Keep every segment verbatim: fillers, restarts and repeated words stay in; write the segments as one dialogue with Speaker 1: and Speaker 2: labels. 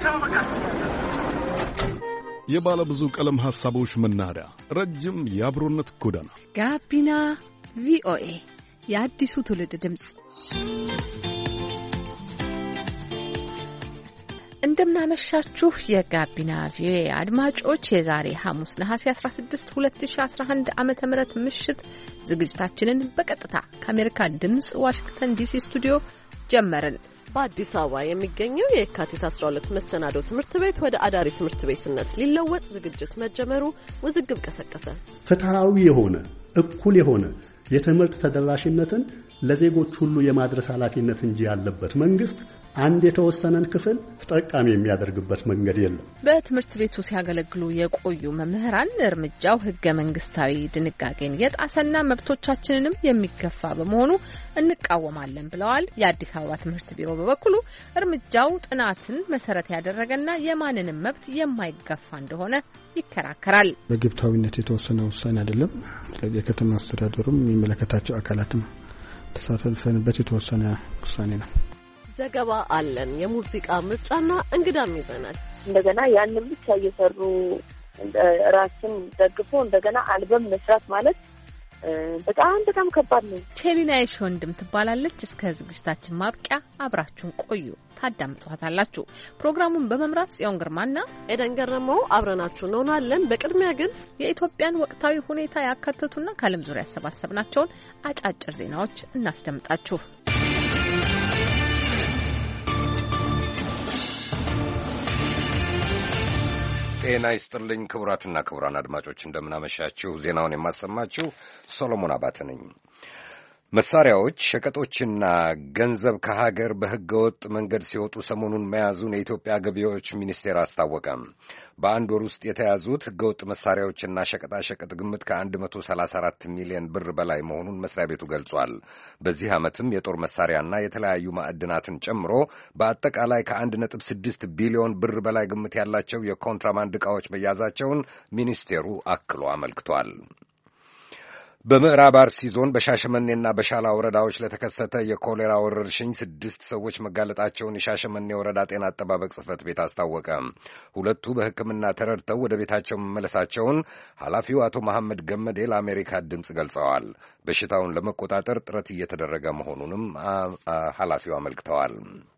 Speaker 1: የባለ ብዙ ቀለም ሐሳቦች መናኸሪያ ረጅም የአብሮነት ጎዳና
Speaker 2: ጋቢና ቪኦኤ የአዲሱ ትውልድ ድምጽ። እንደምናመሻችሁ የጋቢና ቪኦኤ አድማጮች፣ የዛሬ ሐሙስ ነሐሴ አስራ ስድስት ሁለት ሺህ አስራ አንድ ዓመተ ምህረት ምሽት ዝግጅታችንን በቀጥታ ከአሜሪካ ድምጽ ዋሽንግተን ዲሲ ስቱዲዮ ጀመርን።
Speaker 3: በአዲስ አበባ የሚገኘው የካቲት አስራ ሁለት መሰናዶ ትምህርት ቤት ወደ አዳሪ ትምህርት ቤትነት ሊለወጥ ዝግጅት መጀመሩ ውዝግብ ቀሰቀሰ።
Speaker 4: ፍትሃዊ የሆነ እኩል የሆነ የትምህርት ተደራሽነትን ለዜጎች ሁሉ የማድረስ ኃላፊነት እንጂ ያለበት መንግስት አንድ የተወሰነን ክፍል ተጠቃሚ የሚያደርግበት መንገድ የለም።
Speaker 2: በትምህርት ቤቱ ሲያገለግሉ የቆዩ መምህራን እርምጃው ህገ መንግስታዊ ድንጋጌን የጣሰና መብቶቻችንንም የሚገፋ በመሆኑ እንቃወማለን ብለዋል። የአዲስ አበባ ትምህርት ቢሮ በበኩሉ እርምጃው ጥናትን መሰረት ያደረገና የማንንም መብት የማይገፋ እንደሆነ ይከራከራል።
Speaker 5: በግብታዊነት የተወሰነ ውሳኔ አይደለም። ስለዚህ የከተማ አስተዳደሩም የሚመለከታቸው አካላትም ተሳትፈንበት የተወሰነ ውሳኔ ነው።
Speaker 3: ዘገባ አለን። የሙዚቃ ምርጫና እንግዳም ይዘናል።
Speaker 6: እንደገና ያንን ብቻ እየሰሩ ራስን ደግፎ እንደገና አልበም መስራት ማለት በጣም በጣም ከባድ ነው።
Speaker 2: ቼሊና የሽወንድም ትባላለች። እስከ ዝግጅታችን ማብቂያ አብራችሁን ቆዩ፣ ታዳምጧታላችሁ። ፕሮግራሙን በመምራት ጽዮን ግርማና
Speaker 3: ኤደን ገረመው አብረናችሁ እንሆናለን። በቅድሚያ ግን የኢትዮጵያን ወቅታዊ ሁኔታ ያካተቱና ከዓለም ዙሪያ ያሰባሰብናቸውን አጫጭር ዜናዎች እናስደምጣችሁ።
Speaker 7: ጤና ይስጥልኝ ክቡራትና ክቡራን አድማጮች እንደምናመሻችሁ። ዜናውን የማሰማችሁ ሶሎሞን አባተ ነኝ። መሳሪያዎች፣ ሸቀጦችና ገንዘብ ከሀገር በሕገወጥ መንገድ ሲወጡ ሰሞኑን መያዙን የኢትዮጵያ ገቢዎች ሚኒስቴር አስታወቀ። በአንድ ወር ውስጥ የተያዙት ሕገወጥ መሳሪያዎችና ሸቀጣሸቀጥ ግምት ከአንድ መቶ ሰላሳ አራት ሚሊዮን ብር በላይ መሆኑን መስሪያ ቤቱ ገልጿል። በዚህ ዓመትም የጦር መሳሪያና የተለያዩ ማዕድናትን ጨምሮ በአጠቃላይ ከአንድ ነጥብ ስድስት ቢሊዮን ብር በላይ ግምት ያላቸው የኮንትራባንድ ዕቃዎች መያዛቸውን ሚኒስቴሩ አክሎ አመልክቷል። በምዕራብ አርሲ ዞን በሻሸመኔና በሻላ ወረዳዎች ለተከሰተ የኮሌራ ወረርሽኝ ስድስት ሰዎች መጋለጣቸውን የሻሸመኔ ወረዳ ጤና አጠባበቅ ጽሕፈት ቤት አስታወቀ። ሁለቱ በሕክምና ተረድተው ወደ ቤታቸው መመለሳቸውን ኃላፊው አቶ መሐመድ ገመዴ ለአሜሪካ ድምፅ ገልጸዋል። በሽታውን ለመቆጣጠር ጥረት እየተደረገ መሆኑንም ኃላፊው አመልክተዋል።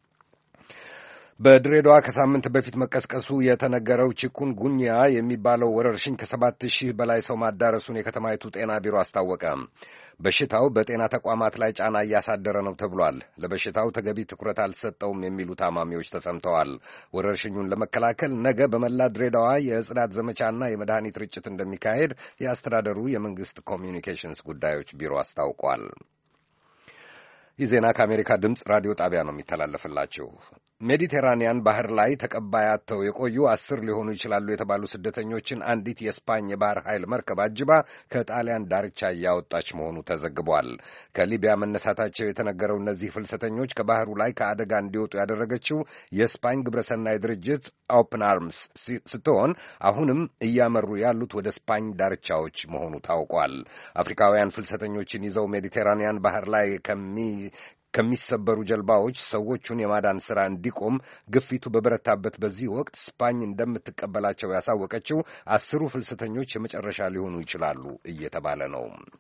Speaker 7: በድሬዳዋ ከሳምንት በፊት መቀስቀሱ የተነገረው ቺኩንጉንያ የሚባለው ወረርሽኝ ከሰባት ሺህ በላይ ሰው ማዳረሱን የከተማይቱ ጤና ቢሮ አስታወቀ። በሽታው በጤና ተቋማት ላይ ጫና እያሳደረ ነው ተብሏል። ለበሽታው ተገቢ ትኩረት አልሰጠውም የሚሉ ታማሚዎች ተሰምተዋል። ወረርሽኙን ለመከላከል ነገ በመላ ድሬዳዋ የጽዳት ዘመቻና የመድኃኒት ርጭት እንደሚካሄድ የአስተዳደሩ የመንግስት ኮሚዩኒኬሽንስ ጉዳዮች ቢሮ አስታውቋል። ይህ ዜና ከአሜሪካ ድምፅ ራዲዮ ጣቢያ ነው የሚተላለፍላችሁ። ሜዲቴራንያን ባህር ላይ ተቀባይ አጥተው የቆዩ አስር ሊሆኑ ይችላሉ የተባሉ ስደተኞችን አንዲት የስፓኝ የባህር ኃይል መርከብ አጅባ ከጣሊያን ዳርቻ እያወጣች መሆኑ ተዘግቧል። ከሊቢያ መነሳታቸው የተነገረው እነዚህ ፍልሰተኞች ከባህሩ ላይ ከአደጋ እንዲወጡ ያደረገችው የስፓኝ ግብረሰናይ ድርጅት ኦፕን አርምስ ስትሆን አሁንም እያመሩ ያሉት ወደ ስፓኝ ዳርቻዎች መሆኑ ታውቋል። አፍሪካውያን ፍልሰተኞችን ይዘው ሜዲቴራንያን ባህር ላይ ከሚ ከሚሰበሩ ጀልባዎች ሰዎቹን የማዳን ሥራ እንዲቆም ግፊቱ በበረታበት በዚህ ወቅት ስፓኝ እንደምትቀበላቸው ያሳወቀችው አስሩ ፍልሰተኞች የመጨረሻ ሊሆኑ ይችላሉ እየተባለ ነው።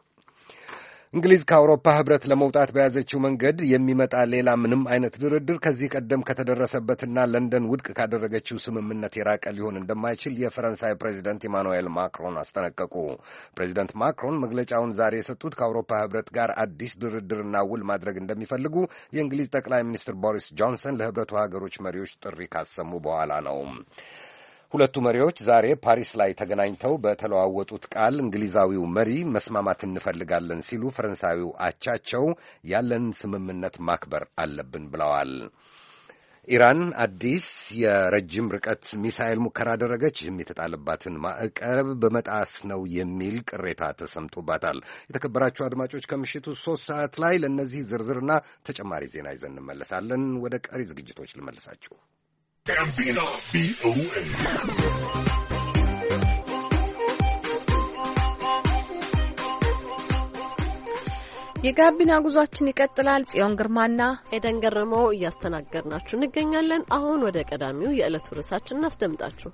Speaker 7: እንግሊዝ ከአውሮፓ ህብረት ለመውጣት በያዘችው መንገድ የሚመጣ ሌላ ምንም አይነት ድርድር ከዚህ ቀደም ከተደረሰበትና ለንደን ውድቅ ካደረገችው ስምምነት የራቀ ሊሆን እንደማይችል የፈረንሳይ ፕሬዚደንት ኢማኑኤል ማክሮን አስጠነቀቁ። ፕሬዚደንት ማክሮን መግለጫውን ዛሬ የሰጡት ከአውሮፓ ህብረት ጋር አዲስ ድርድርና ውል ማድረግ እንደሚፈልጉ የእንግሊዝ ጠቅላይ ሚኒስትር ቦሪስ ጆንሰን ለህብረቱ ሀገሮች መሪዎች ጥሪ ካሰሙ በኋላ ነው። ሁለቱ መሪዎች ዛሬ ፓሪስ ላይ ተገናኝተው በተለዋወጡት ቃል እንግሊዛዊው መሪ መስማማት እንፈልጋለን ሲሉ ፈረንሳዊው አቻቸው ያለን ስምምነት ማክበር አለብን ብለዋል። ኢራን አዲስ የረጅም ርቀት ሚሳኤል ሙከራ አደረገች። ይህም የተጣለባትን ማዕቀብ በመጣስ ነው የሚል ቅሬታ ተሰምቶባታል። የተከበራችሁ አድማጮች ከምሽቱ ሶስት ሰዓት ላይ ለእነዚህ ዝርዝርና ተጨማሪ ዜና ይዘን እንመለሳለን። ወደ ቀሪ ዝግጅቶች ልመልሳችሁ። ጋቢና ቪኦኤ
Speaker 2: የጋቢና ጉዟችን ይቀጥላል። ጽዮን ግርማና
Speaker 3: ኤደን ገረመው እያስተናገድናችሁ እንገኛለን። አሁን ወደ ቀዳሚው የዕለቱ ርዕሳችን እናስደምጣችሁ።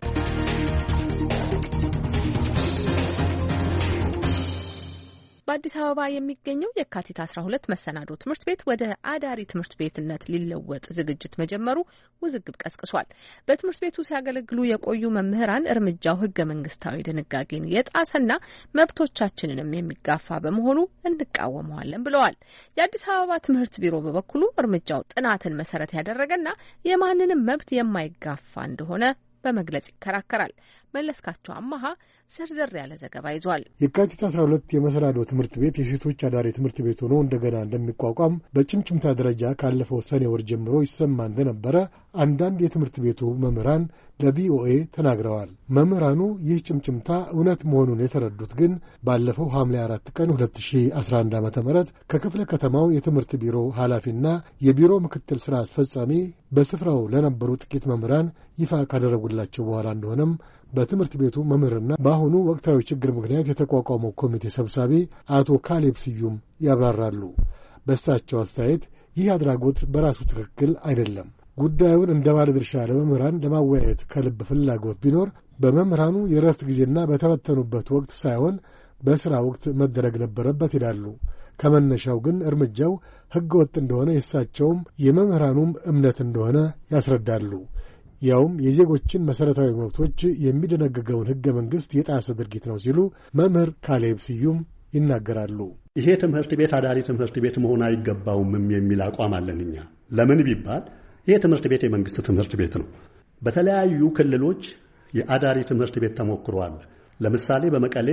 Speaker 2: በአዲስ አበባ የሚገኘው የካቲት አስራ ሁለት መሰናዶ ትምህርት ቤት ወደ አዳሪ ትምህርት ቤትነት ሊለወጥ ዝግጅት መጀመሩ ውዝግብ ቀስቅሷል። በትምህርት ቤቱ ሲያገለግሉ የቆዩ መምህራን እርምጃው ሕገ መንግስታዊ ድንጋጌን የጣሰና መብቶቻችንንም የሚጋፋ በመሆኑ እንቃወመዋለን ብለዋል። የአዲስ አበባ ትምህርት ቢሮ በበኩሉ እርምጃው ጥናትን መሰረት ያደረገና የማንንም መብት የማይጋፋ እንደሆነ በመግለጽ ይከራከራል። መለስካቸው አማሃ ዝርዝር ያለ ዘገባ ይዟል።
Speaker 8: የካቲት አስራ ሁለት የመሰናዶ ትምህርት ቤት የሴቶች አዳሪ ትምህርት ቤት ሆኖ እንደገና እንደሚቋቋም በጭምጭምታ ደረጃ ካለፈው ሰኔ ወር ጀምሮ ይሰማ እንደነበረ አንዳንድ የትምህርት ቤቱ መምህራን ለቪኦኤ ተናግረዋል። መምህራኑ ይህ ጭምጭምታ እውነት መሆኑን የተረዱት ግን ባለፈው ሐምሌ አራት ቀን ሁለት ሺህ አስራ አንድ ዓመተ ምህረት ከክፍለ ከተማው የትምህርት ቢሮ ኃላፊና የቢሮ ምክትል ሥራ አስፈጻሚ በስፍራው ለነበሩ ጥቂት መምህራን ይፋ ካደረጉላቸው በኋላ እንደሆነም በትምህርት ቤቱ መምህርና በአሁኑ ወቅታዊ ችግር ምክንያት የተቋቋመው ኮሚቴ ሰብሳቢ አቶ ካሌብ ስዩም ያብራራሉ። በእሳቸው አስተያየት ይህ አድራጎት በራሱ ትክክል አይደለም። ጉዳዩን እንደ ባለድርሻ ለመምህራን ለማወያየት ከልብ ፍላጎት ቢኖር በመምህራኑ የረፍት ጊዜና በተበተኑበት ወቅት ሳይሆን በሥራ ወቅት መደረግ ነበረበት ይላሉ። ከመነሻው ግን እርምጃው ሕገ ወጥ እንደሆነ የእሳቸውም የመምህራኑም እምነት እንደሆነ ያስረዳሉ። ያውም የዜጎችን መሠረታዊ መብቶች የሚደነግገውን ሕገ መንግሥት የጣሰ ድርጊት ነው ሲሉ መምህር ካሌብ ስዩም ይናገራሉ።
Speaker 4: ይሄ ትምህርት ቤት አዳሪ ትምህርት ቤት መሆን አይገባውም የሚል አቋም አለን እኛ። ለምን ቢባል ይሄ ትምህርት ቤት የመንግስት ትምህርት ቤት ነው። በተለያዩ ክልሎች የአዳሪ ትምህርት ቤት ተሞክሯል። ለምሳሌ በመቀሌ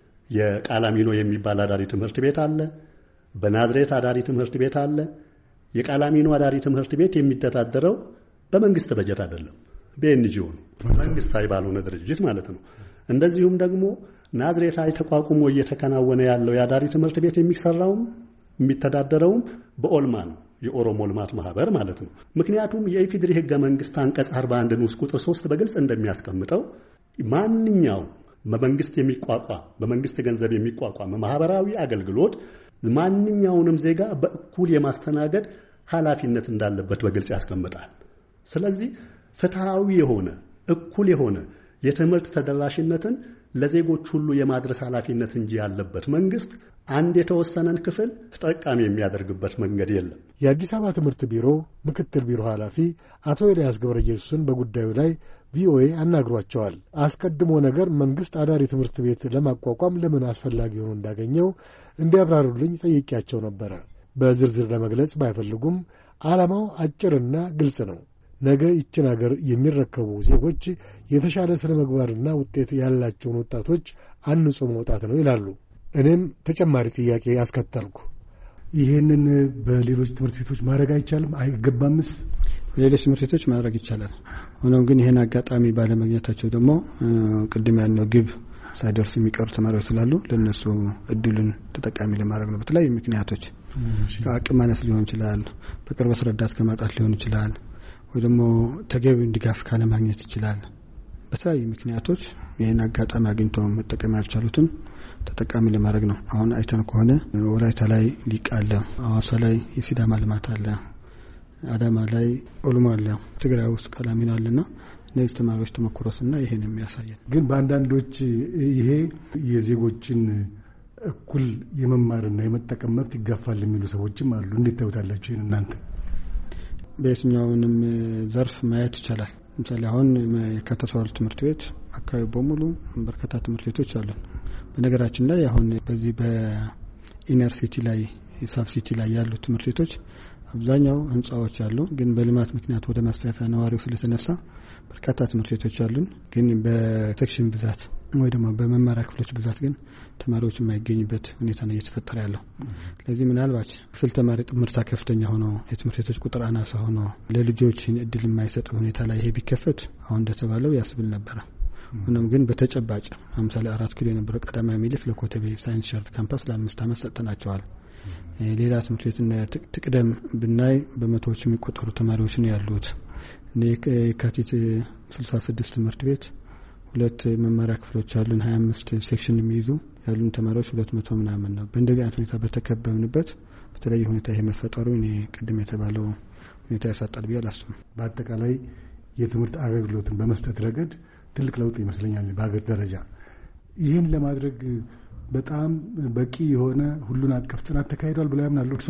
Speaker 4: የቃላሚኖ የሚባል አዳሪ ትምህርት ቤት አለ። በናዝሬት አዳሪ ትምህርት ቤት አለ። የቃላሚኖ አዳሪ ትምህርት ቤት የሚተዳደረው በመንግስት በጀት አይደለም፣ በኤንጂኦ ነው፣ መንግስታዊ ባልሆነ ድርጅት ማለት ነው። እንደዚሁም ደግሞ ናዝሬት ላይ ተቋቁሞ እየተከናወነ ያለው የአዳሪ ትምህርት ቤት የሚሰራውም የሚተዳደረውም በኦልማ ነው፣ የኦሮሞ ልማት ማህበር ማለት ነው። ምክንያቱም የኢፌዴሪ ሕገ መንግስት አንቀጽ አርባ አንድ ንዑስ ቁጥር ሶስት በግልጽ እንደሚያስቀምጠው ማንኛውም በመንግስት የሚቋቋም በመንግስት ገንዘብ የሚቋቋም ማህበራዊ አገልግሎት ማንኛውንም ዜጋ በእኩል የማስተናገድ ኃላፊነት እንዳለበት በግልጽ ያስቀምጣል። ስለዚህ ፍትሃዊ የሆነ እኩል የሆነ የትምህርት ተደራሽነትን ለዜጎች ሁሉ የማድረስ ኃላፊነት እንጂ ያለበት መንግስት አንድ የተወሰነን ክፍል ተጠቃሚ የሚያደርግበት መንገድ የለም።
Speaker 8: የአዲስ አበባ ትምህርት ቢሮ ምክትል ቢሮ ኃላፊ አቶ ኤልያስ ገብረ ኢየሱስን በጉዳዩ ላይ ቪኦኤ አናግሯቸዋል። አስቀድሞ ነገር መንግስት አዳሪ ትምህርት ቤት ለማቋቋም ለምን አስፈላጊ ሆኖ እንዳገኘው እንዲያብራሩልኝ ጠይቄያቸው ነበረ። በዝርዝር ለመግለጽ ባይፈልጉም ዓላማው አጭርና ግልጽ ነው። ነገ ይችን አገር የሚረከቡ ዜጎች የተሻለ ስነ ምግባርና ውጤት ያላቸውን ወጣቶች አንጾ መውጣት ነው ይላሉ። እኔም ተጨማሪ ጥያቄ አስከተልኩ።
Speaker 9: ይህንን በሌሎች ትምህርት ቤቶች ማድረግ አይቻልም? አይገባምስ?
Speaker 5: በሌሎች ትምህርት ቤቶች ማድረግ ይቻላል። ሆኖም ግን ይህን አጋጣሚ ባለማግኘታቸው ደግሞ ቅድም ያልነው ግብ ሳይደርሱ የሚቀሩ ተማሪዎች ስላሉ ለነሱ እድሉን ተጠቃሚ ለማድረግ ነው። በተለያዩ ምክንያቶች ከአቅም ማነስ ሊሆን ይችላል፣ በቅርበት ረዳት ከማጣት ሊሆን ይችላል፣ ወይ ደግሞ ተገቢውን ድጋፍ ካለማግኘት ይችላል። በተለያዩ ምክንያቶች ይህን አጋጣሚ አግኝተው መጠቀም ያልቻሉትን ተጠቃሚ ለማድረግ ነው። አሁን አይተን ከሆነ ወላይታ ላይ ሊቅ አለ፣ ሐዋሳ ላይ የሲዳማ ልማት አለ፣ አዳማ ላይ ኦሮሞ አለ፣ ትግራይ ውስጥ ቃላሚኖ አለና እነዚህ ተማሪዎች ተሞክሮስና ይሄን የሚያሳየን
Speaker 9: ግን በአንዳንዶች ይሄ የዜጎችን እኩል የመማርና የመጠቀም መብት ይጋፋል የሚሉ ሰዎችም አሉ። እንዴት ታዩታላችሁ ይሄን እናንተ?
Speaker 5: በየትኛውንም ዘርፍ ማየት ይቻላል። ለምሳሌ አሁን የካተሰዋል ትምህርት ቤት አካባቢ በሙሉ በርካታ ትምህርት ቤቶች አሉ። በነገራችን ላይ አሁን በዚህ በኢነር ሲቲ ላይ ሳብ ሲቲ ላይ ያሉ ትምህርት ቤቶች አብዛኛው ህንጻዎች አሉ፣ ግን በልማት ምክንያት ወደ ማስፋፊያ ነዋሪው ስለተነሳ በርካታ ትምህርት ቤቶች አሉን። ግን በሴክሽን ብዛት ወይ ደግሞ በመማሪያ ክፍሎች ብዛት ግን ተማሪዎች የማይገኙበት ሁኔታ ነው እየተፈጠረ ያለው። ስለዚህ ምናልባት ክፍል ተማሪ ጥምርታ ከፍተኛ ሆኖ የትምህርት ቤቶች ቁጥር አናሳ ሆኖ ለልጆች እድል የማይሰጥ ሁኔታ ላይ ይሄ ቢከፈት አሁን እንደተባለው ያስብል ነበር። ሆኖም ግን በተጨባጭ ለምሳሌ አራት ኪሎ የነበረው ቀዳማዊ ምኒልክ ለኮተቤ ሳይንስ ሸርት ካምፓስ ለአምስት ዓመት ሰጥተናቸዋል። ሌላ ትምህርት ቤት እና ትቅደም ብናይ በመቶዎች የሚቆጠሩ ተማሪዎች ነው ያሉት። የካቲት ስልሳ ስድስት ትምህርት ቤት ሁለት መማሪያ ክፍሎች አሉን፣ ሀያ አምስት ሴክሽን የሚይዙ ያሉን ተማሪዎች ሁለት መቶ ምናምን ነው። በእንደዚህ አይነት ሁኔታ በተከበብንበት በተለይ ሁኔታ ይሄ መፈጠሩ እኔ ቅድም የተባለው ሁኔታ ያሳጣል ብዬ አላስብም።
Speaker 9: በአጠቃላይ የትምህርት አገልግሎትን በመስጠት ረገድ ትልቅ ለውጥ ይመስለኛል በሀገር ደረጃ። ይህን ለማድረግ በጣም በቂ የሆነ ሁሉን አቀፍ ጥናት ተካሂዷል ብለው ያምናሉ እርሶ?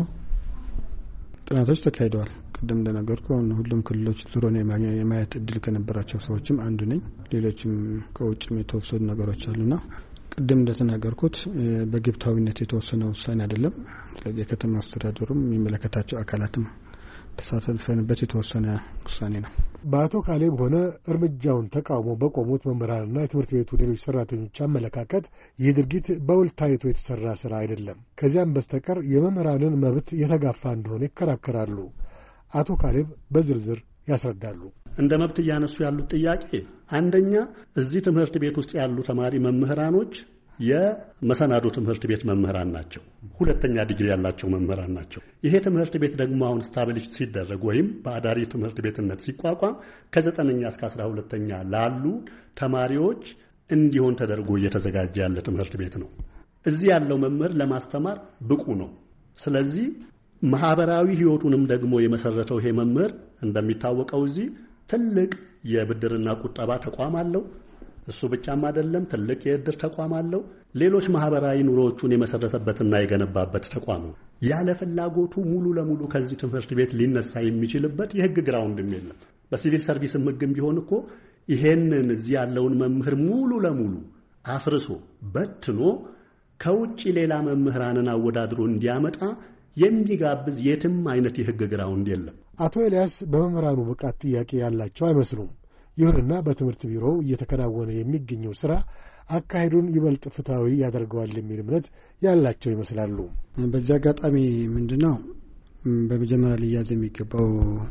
Speaker 5: ጥናቶች ተካሂደዋል። ቅድም እንደነገርኩ አሁን ሁሉም ክልሎች ዙሮ ነው የማየት እድል ከነበራቸው ሰዎችም አንዱ ነኝ። ሌሎችም ከውጭም የተወሰኑ ነገሮች አሉና ቅድም እንደተናገርኩት በግብታዊነት የተወሰነ ውሳኔ አይደለም። ስለዚህ የከተማ አስተዳደሩም የሚመለከታቸው አካላትም ተሳተፈንበት የተወሰነ ውሳኔ ነው።
Speaker 8: በአቶ ካሌብ ሆነ እርምጃውን ተቃውሞ በቆሙት መምህራንና የትምህርት ቤቱ ሌሎች ሰራተኞች አመለካከት ይህ ድርጊት በውል ታይቶ የተሰራ ስራ አይደለም፣ ከዚያም በስተቀር የመምህራንን መብት የተጋፋ እንደሆነ ይከራከራሉ። አቶ ካሌብ በዝርዝር ያስረዳሉ።
Speaker 4: እንደ መብት እያነሱ ያሉት ጥያቄ አንደኛ እዚህ ትምህርት ቤት ውስጥ ያሉ ተማሪ መምህራኖች የመሰናዶ ትምህርት ቤት መምህራን ናቸው። ሁለተኛ ዲግሪ ያላቸው መምህራን ናቸው። ይሄ ትምህርት ቤት ደግሞ አሁን ስታብሊሽ ሲደረግ ወይም በአዳሪ ትምህርት ቤትነት ሲቋቋም ከዘጠነኛ እስከ አስራ ሁለተኛ ላሉ ተማሪዎች እንዲሆን ተደርጎ እየተዘጋጀ ያለ ትምህርት ቤት ነው። እዚህ ያለው መምህር ለማስተማር ብቁ ነው። ስለዚህ ማህበራዊ ህይወቱንም ደግሞ የመሰረተው ይሄ መምህር እንደሚታወቀው እዚህ ትልቅ የብድርና ቁጠባ ተቋም አለው። እሱ ብቻም አይደለም፣ ትልቅ የእድር ተቋም አለው። ሌሎች ማህበራዊ ኑሮዎቹን የመሰረተበትና የገነባበት ተቋም ነው። ያለ ፍላጎቱ ሙሉ ለሙሉ ከዚህ ትምህርት ቤት ሊነሳ የሚችልበት የህግ ግራውንድም የለም። በሲቪል ሰርቪስም ህግም ቢሆን እኮ ይሄንን እዚህ ያለውን መምህር ሙሉ ለሙሉ አፍርሶ በትኖ ከውጪ ሌላ መምህራንን አወዳድሮ እንዲያመጣ የሚጋብዝ የትም አይነት የህግ ግራውንድ የለም።
Speaker 8: አቶ ኤልያስ በመምህራኑ ብቃት ጥያቄ ያላቸው አይመስሉም። ይሁንና በትምህርት ቢሮው እየተከናወነ የሚገኘው ስራ አካሄዱን ይበልጥ ፍትሃዊ ያደርገዋል የሚል እምነት ያላቸው ይመስላሉ።
Speaker 5: በዚህ አጋጣሚ ምንድነው በመጀመሪያ ሊያዝ የሚገባው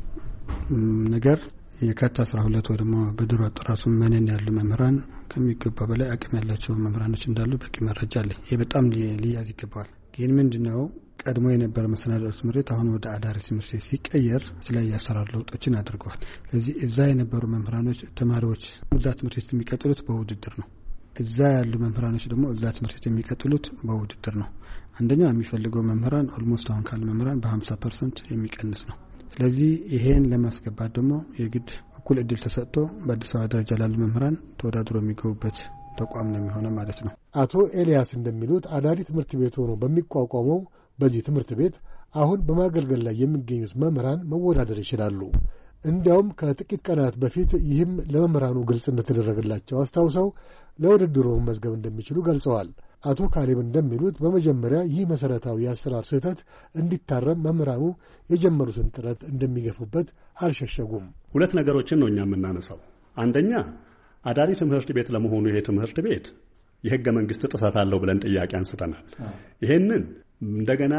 Speaker 5: ነገር የካቲት አስራ ሁለት ወይ ደግሞ በድሮ አጠራሱ መነን ያሉ መምህራን ከሚገባ በላይ አቅም ያላቸው መምህራኖች እንዳሉ በቂ መረጃ አለ። ይሄ በጣም ሊያዝ ይገባዋል። ግን ምንድነው ቀድሞ የነበረ መሰናዶ ትምህርት አሁን ወደ አዳሪ ትምህርት ሲቀየር ስለዚህ ያሰራር ለውጦችን አድርገዋል። ስለዚህ እዛ የነበሩ መምህራኖች ተማሪዎች እዛ ትምህርት ቤት የሚቀጥሉት በውድድር ነው። እዛ ያሉ መምህራኖች ደግሞ እዛ ትምህርት ቤት የሚቀጥሉት በውድድር ነው። አንደኛ የሚፈልገው መምህራን ኦልሞስት አሁን ካለ መምህራን በ50 ፐርሰንት የሚቀንስ ነው። ስለዚህ ይሄን ለማስገባት ደግሞ የግድ እኩል እድል ተሰጥቶ በአዲስ አበባ ደረጃ ላሉ መምህራን ተወዳድሮ የሚገቡበት ተቋም ነው የሚሆነው ማለት ነው።
Speaker 8: አቶ ኤልያስ እንደሚሉት አዳሪ ትምህርት ቤት ሆኖ በሚቋቋመው በዚህ ትምህርት ቤት አሁን በማገልገል ላይ የሚገኙት መምህራን መወዳደር ይችላሉ። እንዲያውም ከጥቂት ቀናት በፊት ይህም ለመምህራኑ ግልጽ እንደተደረገላቸው አስታውሰው ለውድድሩ መመዝገብ እንደሚችሉ ገልጸዋል። አቶ ካሌብ እንደሚሉት በመጀመሪያ ይህ መሰረታዊ የአሰራር ስህተት እንዲታረም መምህራኑ የጀመሩትን ጥረት እንደሚገፉበት አልሸሸጉም።
Speaker 4: ሁለት ነገሮችን ነው እኛ የምናነሳው። አንደኛ አዳሪ ትምህርት ቤት ለመሆኑ ይሄ ትምህርት ቤት የህገ መንግስት ጥሰት አለው ብለን ጥያቄ አንስተናል። ይሄንን እንደገና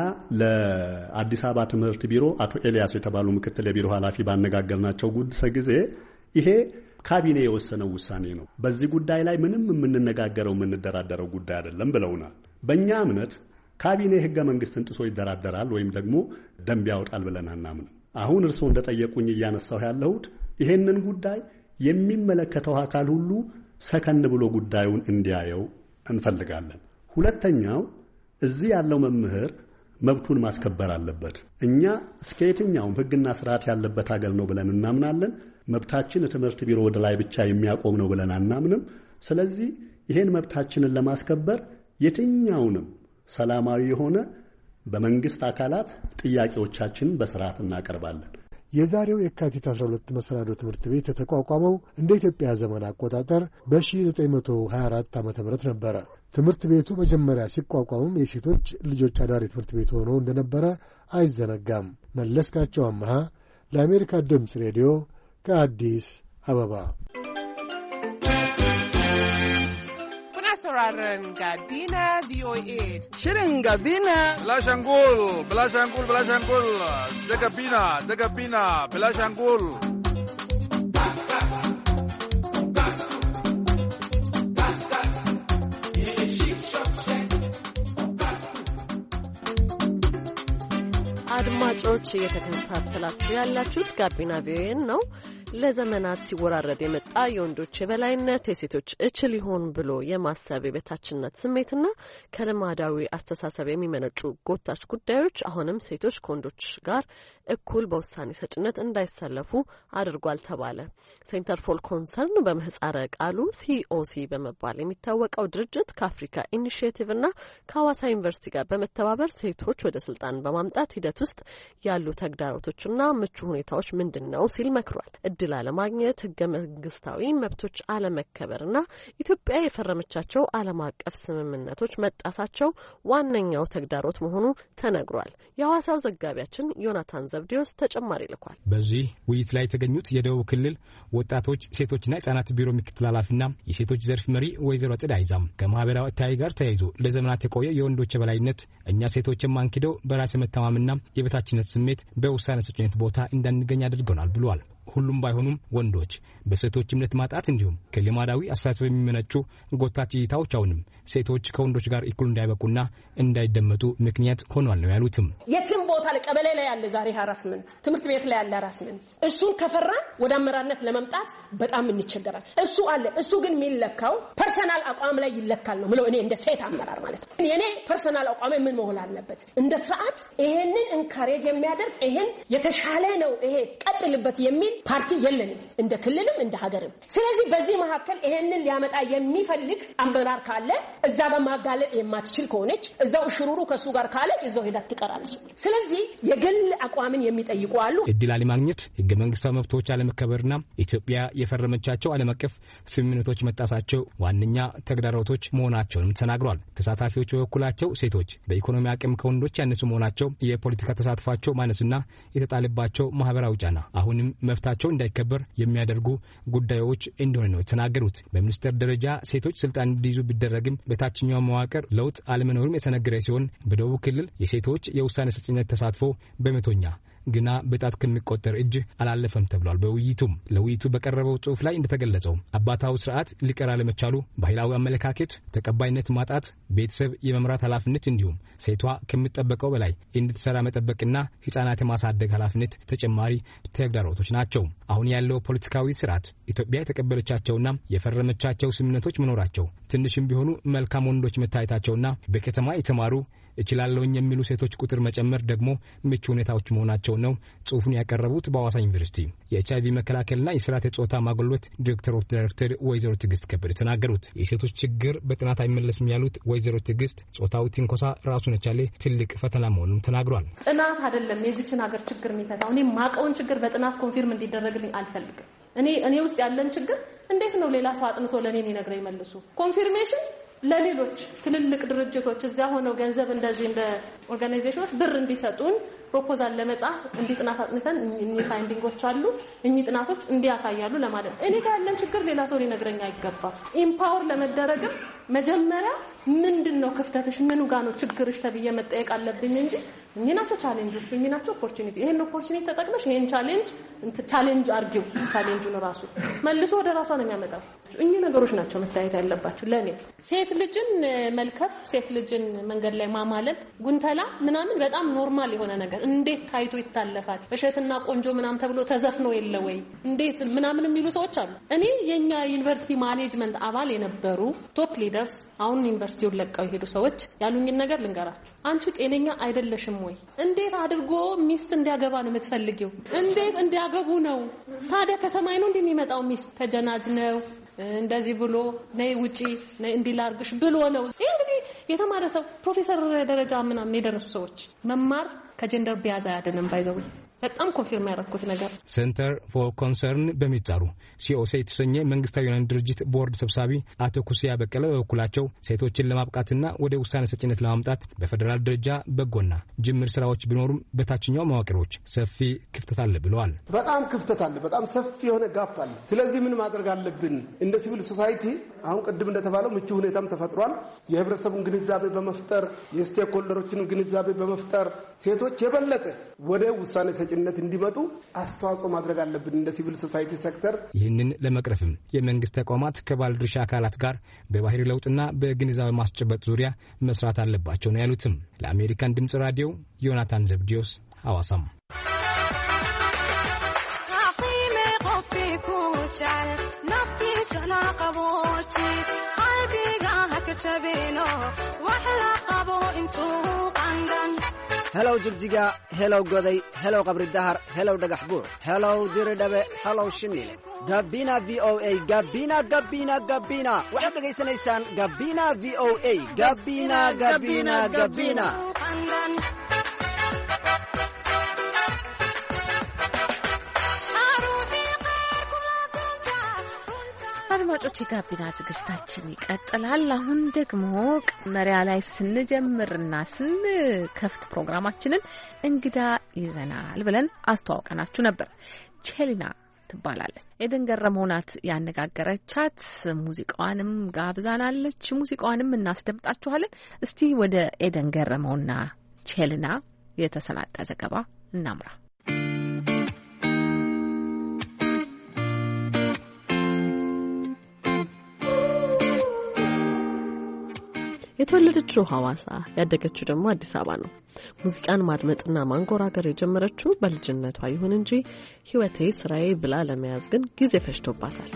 Speaker 4: ለአዲስ አበባ ትምህርት ቢሮ አቶ ኤልያስ የተባሉ ምክትል የቢሮ ኃላፊ ባነጋገርናቸው ጉዳይ ጊዜ ይሄ ካቢኔ የወሰነው ውሳኔ ነው፣ በዚህ ጉዳይ ላይ ምንም የምንነጋገረው የምንደራደረው ጉዳይ አይደለም ብለውናል። በእኛ እምነት ካቢኔ ህገ መንግስትን ጥሶ ይደራደራል ወይም ደግሞ ደንብ ያወጣል ብለን አናምንም። አሁን እርስዎ እንደጠየቁኝ እያነሳሁ ያለሁት ይሄንን ጉዳይ የሚመለከተው አካል ሁሉ ሰከን ብሎ ጉዳዩን እንዲያየው እንፈልጋለን። ሁለተኛው እዚህ ያለው መምህር መብቱን ማስከበር አለበት። እኛ እስከ የትኛውም ህግና ስርዓት ያለበት ሀገር ነው ብለን እናምናለን። መብታችን ትምህርት ቢሮ ወደ ላይ ብቻ የሚያቆም ነው ብለን አናምንም። ስለዚህ ይሄን መብታችንን ለማስከበር የትኛውንም ሰላማዊ የሆነ በመንግስት አካላት ጥያቄዎቻችንን በስርዓት እናቀርባለን።
Speaker 8: የዛሬው የካቲት አስራ ሁለት መሰናዶ ትምህርት ቤት የተቋቋመው እንደ ኢትዮጵያ ዘመን አቆጣጠር በ1924 ዓመተ ምህረት ነበረ። ትምህርት ቤቱ መጀመሪያ ሲቋቋምም የሴቶች ልጆች አዳሪ ትምህርት ቤት ሆኖ እንደነበረ አይዘነጋም። መለስካቸው አማሃ ለአሜሪካ ድምፅ ሬዲዮ ከአዲስ አበባ።
Speaker 10: Gabina V O A.
Speaker 11: Shirin Gabina.
Speaker 12: Belashangul, Belashangul, Belashangul. De Gabina, de Gabina, Belashangul.
Speaker 3: አድማጮች እየተከታተላችሁ ያላችሁት ጋቢና ቪኦኤ ነው። ለዘመናት ሲወራረድ የመጣ የወንዶች የበላይነት የሴቶች እችል ይሆን ብሎ የማሰብ የበታችነት ስሜትና ከልማዳዊ አስተሳሰብ የሚመነጩ ጎታች ጉዳዮች አሁንም ሴቶች ከወንዶች ጋር እኩል በውሳኔ ሰጭነት እንዳይሰለፉ አድርጓል ተባለ። ሴንተር ፎር ኮንሰርን በምህጻረ ቃሉ ሲኦሲ በመባል የሚታወቀው ድርጅት ከአፍሪካ ኢኒሺዬቲቭ እና ከሐዋሳ ዩኒቨርሲቲ ጋር በመተባበር ሴቶች ወደ ስልጣን በማምጣት ሂደት ውስጥ ያሉ ተግዳሮቶችና ምቹ ሁኔታዎች ምንድነው ሲል መክሯል። እድል አለማግኘት፣ ህገ መንግስታዊ መብቶች አለመከበርና ኢትዮጵያ የፈረመቻቸው ዓለም አቀፍ ስምምነቶች መጣሳቸው ዋነኛው ተግዳሮት መሆኑ ተነግሯል። የሐዋሳው ዘጋቢያችን ዮናታን ዘብዴዎስ ተጨማሪ ልኳል።
Speaker 11: በዚህ ውይይት ላይ የተገኙት የደቡብ ክልል ወጣቶች ሴቶችና ህጻናት ቢሮ ምክትል ኃላፊና የሴቶች ዘርፍ መሪ ወይዘሮ ጥድ አይዛም ከማህበራዊ እታይ ጋር ተያይዞ ለዘመናት የቆየ የወንዶች የበላይነት እኛ ሴቶች የማንኪደው በራስ መተማመንና የበታችነት ስሜት በውሳኔ ሰጭነት ቦታ እንዳንገኝ አድርገናል ብለዋል። ሁሉም ባይሆኑም ወንዶች በሴቶች እምነት ማጣት እንዲሁም ከልማዳዊ አስተሳሰብ የሚመነጩ ጎታች እይታዎች አሁንም ሴቶች ከወንዶች ጋር እኩል እንዳይበቁና እንዳይደመጡ ምክንያት ሆኗል ነው ያሉትም።
Speaker 13: የትም ቦታ ለቀበሌ ላይ ያለ ዛሬ ሃራስመንት፣ ትምህርት ቤት ላይ ያለ ሃራስመንት እሱን ከፈራን ወደ አመራርነት ለመምጣት በጣም እንቸገራለን። እሱ አለ። እሱ ግን የሚለካው ፐርሰናል አቋም ላይ ይለካል ነው ምለው እኔ እንደ ሴት አመራር ማለት ነው። የኔ ፐርሰናል አቋም ምን መሆን አለበት? እንደ ስርዓት ይሄንን እንካሬጅ የሚያደርግ ይሄን የተሻለ ነው ይሄ ቀጥልበት የሚል ፓርቲ የለንም እንደ ክልልም እንደ ሀገርም። ስለዚህ በዚህ መካከል ይሄንን ሊያመጣ የሚፈልግ አመራር ካለ እዛ በማጋለጥ የማትችል ከሆነች እዛው ሽሩሩ ከሱ ጋር ካለች እዛው ሄዳ ትቀራለች። ስለዚህ የግል አቋምን የሚጠይቁ አሉ።
Speaker 11: እድል አለማግኘት፣ ህገ መንግስታዊ መብቶች አለመከበርና ኢትዮጵያ የፈረመቻቸው ዓለም አቀፍ ስምምነቶች መጣሳቸው ዋነኛ ተግዳሮቶች መሆናቸውንም ተናግሯል። ተሳታፊዎች በበኩላቸው ሴቶች በኢኮኖሚ አቅም ከወንዶች ያነሱ መሆናቸው፣ የፖለቲካ ተሳትፏቸው ማነስና የተጣለባቸው ማህበራዊ ጫና አሁንም መብታቸው እንዳይከበር የሚያደርጉ ጉዳዮች እንደሆነ ነው የተናገሩት። በሚኒስትር ደረጃ ሴቶች ስልጣን እንዲይዙ ቢደረግም በታችኛው መዋቅር ለውጥ አለመኖሩም የተነገረ ሲሆን በደቡብ ክልል የሴቶች የውሳኔ ሰጭነት ተሳትፎ በመቶኛ ግና በጣት ከሚቆጠር እጅ አላለፈም ተብሏል። በውይይቱም ለውይይቱ በቀረበው ጽሑፍ ላይ እንደተገለጸው አባታው ስርዓት ሊቀር አለመቻሉ፣ ባህላዊ አመለካከት ተቀባይነት ማጣት፣ ቤተሰብ የመምራት ኃላፊነት እንዲሁም ሴቷ ከሚጠበቀው በላይ እንድትሰራ መጠበቅና ህጻናት የማሳደግ ኃላፊነት ተጨማሪ ተግዳሮቶች ናቸው። አሁን ያለው ፖለቲካዊ ስርዓት ኢትዮጵያ የተቀበለቻቸውና የፈረመቻቸው ስምምነቶች መኖራቸው ትንሽም ቢሆኑ መልካም ወንዶች መታየታቸውና በከተማ የተማሩ እችላለሁኝ የሚሉ ሴቶች ቁጥር መጨመር ደግሞ ምቹ ሁኔታዎች መሆናቸው ነው ጽሑፉን ያቀረቡት በሐዋሳ ዩኒቨርሲቲ የኤችአይቪ መከላከልና የስርዓተ ጾታ ማጎልበት ዳይሬክተር ዳይሬክተር ወይዘሮ ትግስት ከበደ ተናገሩት። የሴቶች ችግር በጥናት አይመለስም ያሉት ወይዘሮ ትግስት ጾታዊ ትንኮሳ ራሱን የቻለ ትልቅ ፈተና መሆኑን ተናግሯል።
Speaker 13: ጥናት አይደለም የዚችን ሀገር ችግር የሚፈታው። እኔ ማቀውን ችግር በጥናት ኮንፊርም እንዲደረግልኝ አልፈልግም። እኔ እኔ ውስጥ ያለን ችግር እንዴት ነው ሌላ ሰው አጥንቶ ለኔ ይነግረኝ መልሱ ኮንፊርሜሽን ለሌሎች ትልልቅ ድርጅቶች እዚያ ሆነው ገንዘብ እንደዚህ እንደ ኦርጋናይዜሽኖች ብር እንዲሰጡን ፕሮፖዛል ለመጻፍ እንዲጥናት አጥንተን እኚህ ፋይንዲንጎች አሉ እኚህ ጥናቶች እንዲያሳያሉ ለማለት እኔ ጋር ያለን ችግር ሌላ ሰው ሊነግረኝ አይገባም። ኢምፓወር ለመደረግም መጀመሪያ ምንድነው ክፍተትሽ ምኑ ጋር ነው ችግርሽ ተብዬ መጠየቅ አለብኝ እንጂ እኚህ ናቸው ቻሌንጆች እኚህ ናቸው ኦፖርቹኒቲ ይሄን ኦፖርቹኒቲ ተጠቅመሽ ይሄን ቻሌንጅ ቻሌንጅ አርጊው ቻሌንጁን ራሱ መልሶ ወደ ራሷ ነው የሚያመጣው። እኚህ ነገሮች ናቸው መታየት ያለባቸው ለኔ። ሴት ልጅን መልከፍ፣ ሴት ልጅን መንገድ ላይ ማማለል፣ ጉንተላ ምናምን በጣም ኖርማል የሆነ ነገር እንዴት ታይቶ ይታለፋል? እሸትና ቆንጆ ምናምን ተብሎ ተዘፍኖ የለ ወይ እንዴት ምናምን የሚሉ ሰዎች አሉ። እኔ የኛ ዩኒቨርሲቲ ማኔጅመንት አባል የነበሩ ቶፕ ሊደርስ አሁን ዩኒቨርሲቲውን ለቀው የሄዱ ሰዎች ያሉኝን ነገር ልንገራችሁ። አንቺ ጤነኛ አይደለሽም ወይ? እንዴት አድርጎ ሚስት እንዲያገባ ነው የምትፈልጊው? እንዴት እንዲያገቡ ነው? ታዲያ ከሰማይ ነው እንደሚመጣው ሚስት ተጀናጅ ነው እንደዚህ ብሎ ነይ ውጪ ነይ እንዲላርግሽ ብሎ ነው። ይሄ እንግዲህ የተማረ ሰው ፕሮፌሰር ደረጃ ምናምን የደረሱ ሰዎች መማር ከጀንደር ቢያዛ ያደንም ባይዘው በጣም ኮንፊርም ያደረኩት ነገር
Speaker 11: ሴንተር ፎር ኮንሰርን በሚጣሩ ሲኦሲ የተሰኘ መንግስታዊ ድርጅት ቦርድ ሰብሳቢ አቶ ኩሲያ በቀለ በበኩላቸው ሴቶችን ለማብቃትና ወደ ውሳኔ ሰጭነት ለማምጣት በፌደራል ደረጃ በጎና ጅምር ስራዎች ቢኖሩም በታችኛው መዋቅሮች ሰፊ ክፍተት አለ ብለዋል።
Speaker 14: በጣም ክፍተት አለ፣ በጣም ሰፊ የሆነ ጋፕ አለ። ስለዚህ ምን ማድረግ አለብን? እንደ ሲቪል ሶሳይቲ አሁን ቅድም እንደተባለው ምቹ ሁኔታም ተፈጥሯል። የህብረተሰቡን ግንዛቤ በመፍጠር የስቴክሆልደሮችን ግንዛቤ በመፍጠር ሴቶች የበለጠ ወደ ውሳኔ ሰጭነት እንዲመጡ አስተዋጽኦ ማድረግ አለብን እንደ ሲቪል ሶሳይቲ ሴክተር።
Speaker 11: ይህንን ለመቅረፍም የመንግስት ተቋማት ከባለድርሻ አካላት ጋር በባህሪ ለውጥና በግንዛቤ ማስጨበጥ ዙሪያ መስራት አለባቸው ነው ያሉትም። ለአሜሪካን ድምጽ ራዲዮ ዮናታን ዘብዲዮስ ሐዋሳም
Speaker 15: جعل نفتي سنا قبوتي قلبي قاهك تبينو وحلا قبو انتو قندن
Speaker 16: hello jigjiga hello goday hello qabri dahar hello dhagax buur hello diridhabe hello shinil gabina v o a gabina gabina gabina waxaad dhageysanaysaan gabina v o a gabina gabina gabina
Speaker 2: አድማጮች የጋቢና ዝግጅታችን ይቀጥላል። አሁን ደግሞ መሪያ ላይ ስንጀምርና ስንከፍት ፕሮግራማችንን እንግዳ ይዘናል ብለን አስተዋውቀናችሁ ነበር። ቼሊና ትባላለች። ኤደን ገረመው ናት ያነጋገረቻት። ሙዚቃዋንም ጋብዛናለች። ሙዚቃዋንም እናስደምጣችኋለን። እስቲ ወደ ኤደን ገረመውና ቼሊና የተሰናዳ ዘገባ እናምራ።
Speaker 3: የተወለደችው ሐዋሳ ያደገችው ደግሞ አዲስ አበባ ነው። ሙዚቃን ማድመጥና ማንጎራገር የጀመረችው በልጅነቷ ይሁን እንጂ ህይወቴ ስራዬ ብላ ለመያዝ ግን ጊዜ ፈጅቶባታል።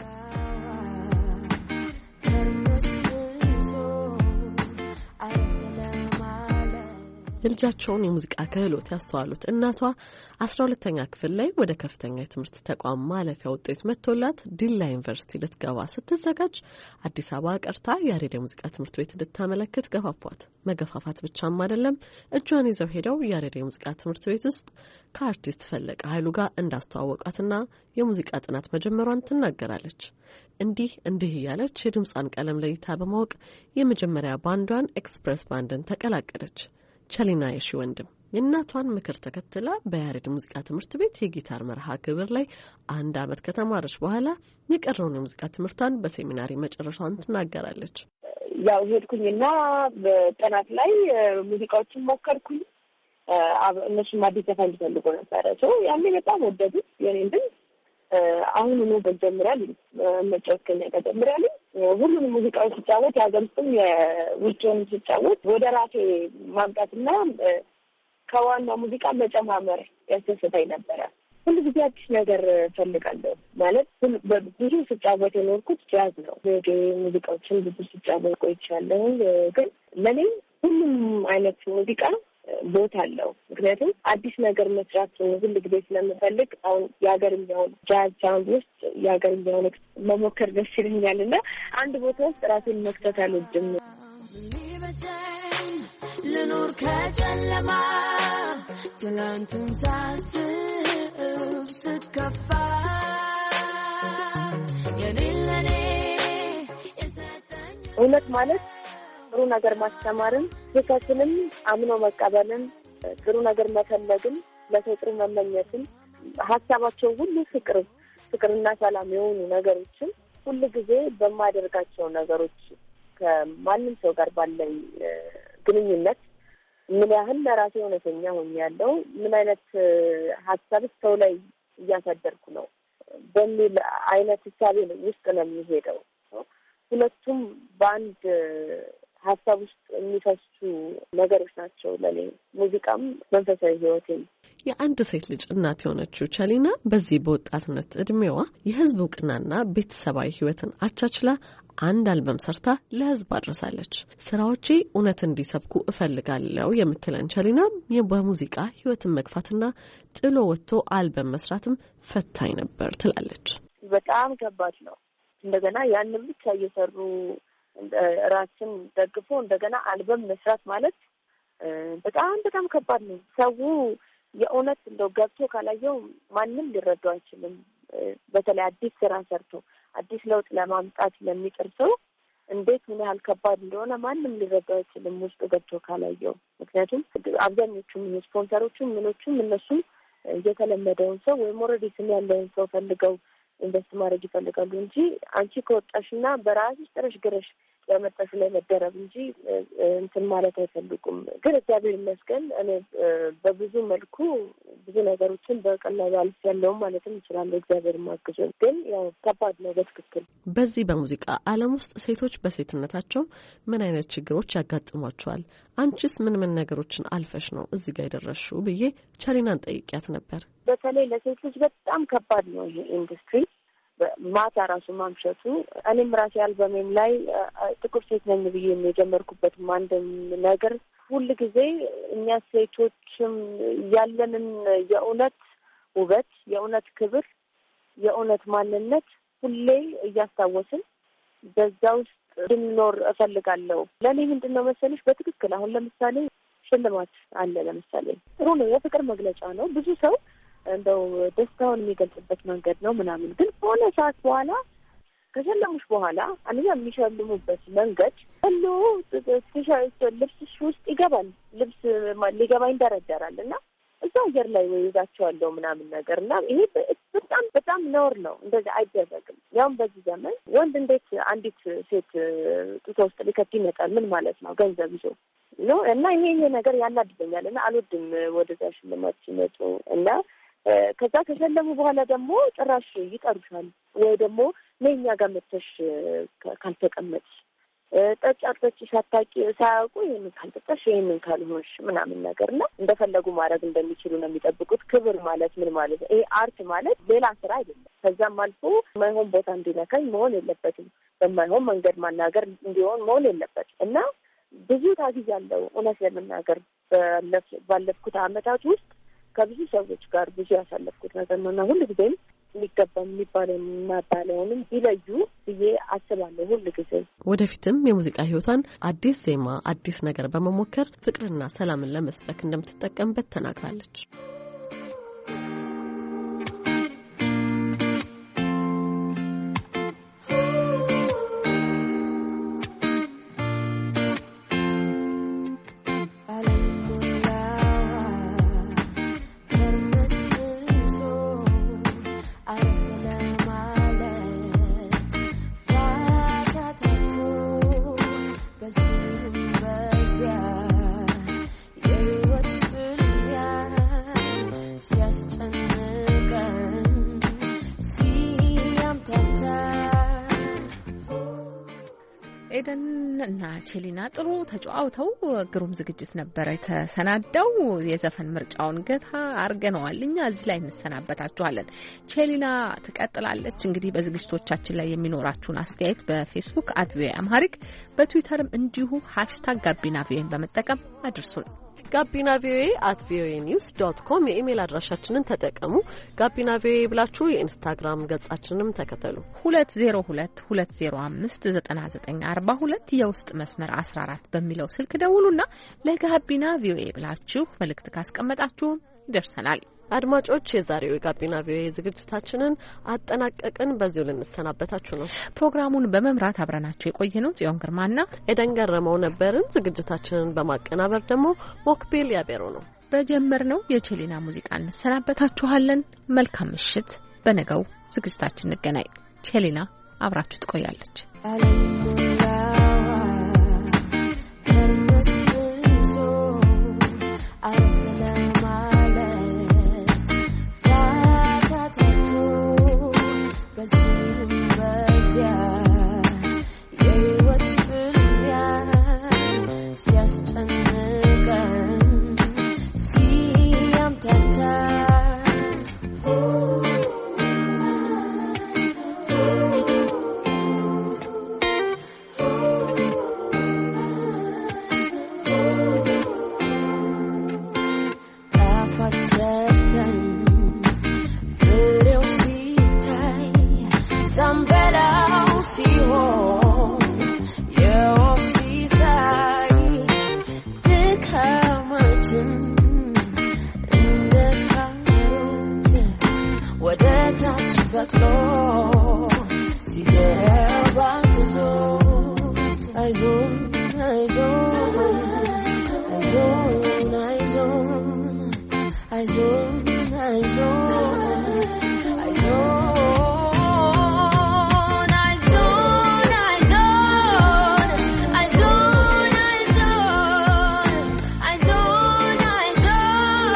Speaker 3: ልጃቸውን የሙዚቃ ክህሎት ያስተዋሉት እናቷ አስራ ሁለተኛ ክፍል ላይ ወደ ከፍተኛ የትምህርት ተቋም ማለፊያ ውጤት መጥቶላት ዲላ ዩኒቨርሲቲ ልትገባ ስትዘጋጅ አዲስ አበባ ቀርታ ያሬድ የሙዚቃ ትምህርት ቤት እንድታመለክት ገፋፏት። መገፋፋት ብቻም አይደለም፣ እጇን ይዘው ሄደው ያሬድ የሙዚቃ ትምህርት ቤት ውስጥ ከአርቲስት ፈለቀ ኃይሉ ጋር እንዳስተዋወቃትና የሙዚቃ ጥናት መጀመሯን ትናገራለች። እንዲህ እንዲህ እያለች የድምጿን ቀለም ለይታ በማወቅ የመጀመሪያ ባንዷን ኤክስፕሬስ ባንድን ተቀላቀለች። ቼሊና የሺ ወንድም የእናቷን ምክር ተከትላ በያሬድ ሙዚቃ ትምህርት ቤት የጊታር መርሃ ግብር ላይ አንድ አመት ከተማረች በኋላ የቀረውን የሙዚቃ ትምህርቷን በሴሚናሪ መጨረሻዋን ትናገራለች።
Speaker 6: ያው ሄድኩኝና በጥናት ላይ ሙዚቃዎችን ሞከርኩኝ። እነሱም አዲስ ዘፋኝ ፈልጎ ነበረ። ሰው ያኔ በጣም ወደዱት። የኔን ድምፅ አሁን ነው በጀምራል መጫወት ከኛ ጋር ጀምራል። ሁሉንም ሙዚቃዎች ሲጫወት ያገምጥም የውጭውን ሲጫወት ወደ ራሴ ማምጣትና ከዋናው ሙዚቃ መጨማመር ያስደስተኝ ነበረ። ሁሉ ጊዜ አዲስ ነገር ፈልጋለሁ ማለት ብዙ ሲጫወት የኖርኩት ጃዝ ነው። ሙዚቃዎችን ብዙ ሲጫወት ቆይቻለሁ። ግን ለኔ ሁሉም አይነት ሙዚቃ ቦታ አለው። ምክንያቱም አዲስ ነገር መስራት ሁሉ ጊዜ ስለምፈልግ አሁን የሀገር የሚሆን ጃዝ ሳውንድ ውስጥ የሀገር የሚሆን መሞከር ደስ ይለኛል እና አንድ ቦታ ውስጥ ራሴን መክተት አልወድም። ልኖር ከጨለማ ትላንትን ሳስብ ስከፋ የኔለኔ እውነት ማለት ጥሩ ነገር ማስተማርን ስህተትንም አምኖ መቀበልን ጥሩ ነገር መፈለግን ለሰው ጥሩ መመኘትን ሀሳባቸው ሁሉ ፍቅር ፍቅርና ሰላም የሆኑ ነገሮችን ሁሉ ጊዜ በማደርጋቸው ነገሮች ከማንም ሰው ጋር ባለኝ ግንኙነት ምን ያህል ለራሴ እውነተኛ ሆኛለሁ፣ ምን አይነት ሀሳብ ሰው ላይ እያሳደርኩ ነው በሚል አይነት ሀሳቤ ውስጥ ነው የሚሄደው። ሁለቱም በአንድ ሀሳብ ውስጥ የሚፈሱ ነገሮች ናቸው ለኔ ሙዚቃም መንፈሳዊ ህይወቴም።
Speaker 3: የአንድ ሴት ልጅ እናት የሆነችው ቼሊና በዚህ በወጣትነት እድሜዋ የህዝብ እውቅናና ቤተሰባዊ ህይወትን አቻችላ አንድ አልበም ሰርታ ለህዝብ አድርሳለች። ስራዎቼ እውነት እንዲሰብኩ እፈልጋለሁ የምትለን ቼሊና በሙዚቃ ህይወትን መግፋትና ጥሎ ወጥቶ አልበም መስራትም ፈታኝ ነበር ትላለች።
Speaker 6: በጣም ከባድ ነው። እንደገና ያንን ብቻ እየሰሩ ራስን ደግፎ እንደገና አልበም መስራት ማለት በጣም በጣም ከባድ ነው። ሰው የእውነት እንደው ገብቶ ካላየው ማንም ሊረዳው አይችልም። በተለይ አዲስ ስራ ሰርቶ አዲስ ለውጥ ለማምጣት ለሚጥር ሰው እንዴት ምን ያህል ከባድ እንደሆነ ማንም ሊረዳው አይችልም ውስጥ ገብቶ ካላየው። ምክንያቱም አብዛኞቹም ስፖንሰሮቹም ምኖቹም እነሱም እየተለመደውን ሰው ወይም ኦልሬዲ ስም ያለውን ሰው ፈልገው ኢንቨስት ማድረግ ይፈልጋሉ እንጂ አንቺ ከወጣሽና በራስሽ ጥረሽ ግረሽ ያመጣሽ ላይ መደረብ እንጂ እንትን ማለት አይፈልጉም። ግን እግዚአብሔር ይመስገን እኔ በብዙ መልኩ ብዙ ነገሮችን በቀላሉ አልፍ ያለው ማለትም ይችላል። እግዚአብሔር ማግዞኝ። ግን ያው ከባድ ነው በትክክል።
Speaker 3: በዚህ በሙዚቃ ዓለም ውስጥ ሴቶች በሴትነታቸው ምን አይነት ችግሮች ያጋጥሟቸዋል? አንቺስ ምን ምን ነገሮችን አልፈሽ ነው እዚህ ጋር የደረስሽው ብዬ ቼሊናን ጠይቂያት ነበር።
Speaker 6: በተለይ ለሴት ልጅ በጣም ከባድ ነው ይሄ ኢንዱስትሪ ማታ ራሱ ማምሸቱ እኔም ራሴ አልበሜም ላይ ጥቁር ሴት ነኝ ብዬ የጀመርኩበት አንድም ነገር ሁሉ ጊዜ እኛ ሴቶችም ያለንን የእውነት ውበት የእውነት ክብር የእውነት ማንነት ሁሌ እያስታወስን በዛው ውስጥ እንድንኖር እፈልጋለሁ። ለኔ ምንድነው መሰለሽ በትክክል አሁን ለምሳሌ ሽልማት አለ ለምሳሌ ጥሩ ነው የፍቅር መግለጫ ነው ብዙ ሰው እንደው ደስታውን የሚገልጽበት መንገድ ነው ምናምን ግን ሆነ ሰዓት በኋላ ከሸለሙሽ በኋላ አንኛ የሚሸልሙበት መንገድ ሁሉ ልብስሽ ውስጥ ይገባል ልብስ ሊገባ ይንደረደራልና እዛ አየር ላይ ወይዛቸዋለሁ ምናምን ነገርና ይሄ በጣም በጣም ነውር ነው እንደዚህ አይደረግም። ያው በዚህ ዘመን ወንድ እንዴት አንዲት ሴት ጡት ውስጥ ሊከት ይመጣል ምን ማለት ነው ገንዘብ ይዞ ነው እና ይሄ ይሄ ነገር ያናድደኛልና አልወድም ወደዛ ሽልማት ሲመጡ እና ከዛ ከሸለሙ በኋላ ደግሞ ጭራሽ ይጠሩሻል ወይ ደግሞ ነኛ ጋር መጥተሽ ካልተቀመጥሽ ጠጭ አጥጭ ሳታቂ ሳያውቁ ይሄንን ካልጠጣሽ ይሄንን ካልሆንሽ ምናምን ነገርና እንደፈለጉ ማድረግ እንደሚችሉ ነው የሚጠብቁት። ክብር ማለት ምን ማለት ይሄ አርት ማለት ሌላ ስራ አይደለም። ከዛም አልፎ ማይሆን ቦታ እንዲነካኝ መሆን የለበትም በማይሆን መንገድ ማናገር እንዲሆን መሆን የለበትም እና ብዙ ታግያለሁ እውነት ለመናገር ባለፍኩት አመታት ውስጥ ከብዙ ሰዎች ጋር ብዙ ያሳለፍኩት ነገር ነውና ሁሉ ጊዜም የሚገባ የሚባለው ማባለውንም ቢለዩ ብዬ አስባለሁ ሁሉ ጊዜ።
Speaker 3: ወደፊትም የሙዚቃ ህይወቷን አዲስ ዜማ አዲስ ነገር በመሞከር ፍቅርና ሰላምን ለመስበክ እንደምትጠቀምበት ተናግራለች።
Speaker 2: ኤደን እና ቼሊና ጥሩ ተጫውተው ግሩም ዝግጅት ነበር የተሰናዳው። የዘፈን ምርጫውን ገታ አርገነዋል። እኛ እዚህ ላይ እንሰናበታችኋለን። ቼሊና ትቀጥላለች። እንግዲህ በዝግጅቶቻችን ላይ የሚኖራችሁን አስተያየት በፌስቡክ አት ቪኦኤ አምሃሪክ በትዊተርም እንዲሁ ሃሽታግ ጋቢና ቪኦኤን በመጠቀም አድርሱን።
Speaker 3: ጋቢና ቪኦኤ አት ቪኦኤ ኒውስ ዶት ኮም የኢሜል አድራሻችንን ተጠቀሙ። ጋቢና ቪኦኤ ብላችሁ የኢንስታግራም ገጻችንንም ተከተሉ።
Speaker 2: ሁለት ዜሮ ሁለት ሁለት ዜሮ አምስት ዘጠና ዘጠኝ አርባ ሁለት የውስጥ መስመር አስራ አራት በሚለው ስልክ ደውሉና ለጋቢና ቪኦኤ ብላችሁ መልእክት ካስቀመጣችሁ ይደርሰናል።
Speaker 3: አድማጮች የዛሬው የጋቢና ቪኦኤ ዝግጅታችንን አጠናቀቅን። በዚሁ ልንሰናበታችሁ ነው።
Speaker 2: ፕሮግራሙን በመምራት አብረናችሁ የቆየነው ጽዮን ግርማና
Speaker 3: ኤደን ገረመው ነበርን። ዝግጅታችንን በማቀናበር ደግሞ ሞክቢል ያቤሮ ነው።
Speaker 2: በጀመርነው የቼሊና ሙዚቃ እንሰናበታችኋለን። መልካም ምሽት። በነገው ዝግጅታችን እንገናኝ። ቼሊና አብራችሁ ትቆያለች።
Speaker 17: በዚህም በዚያ የህይወት ፍልሚያ ሲያስጨንቀን ሲያምታታ ጣፋጭ ሰርተን ፍሬው ሲታይ ሳንበላው ሲሆን የወፍ ሲሳይ ድካማችን እንደ ካሮት ወደ ታች በቅሎ ሲገባ ግዞት አይዞን አይዞን አይዞን አይዞን አይዞን አይዞን አይዞን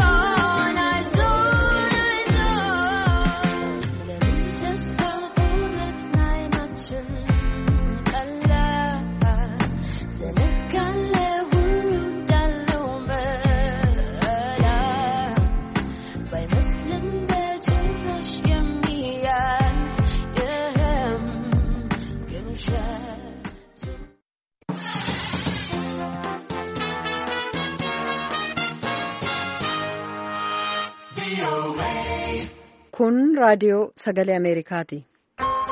Speaker 17: Just
Speaker 18: Kun raadiyoo sagalee Ameerikaati.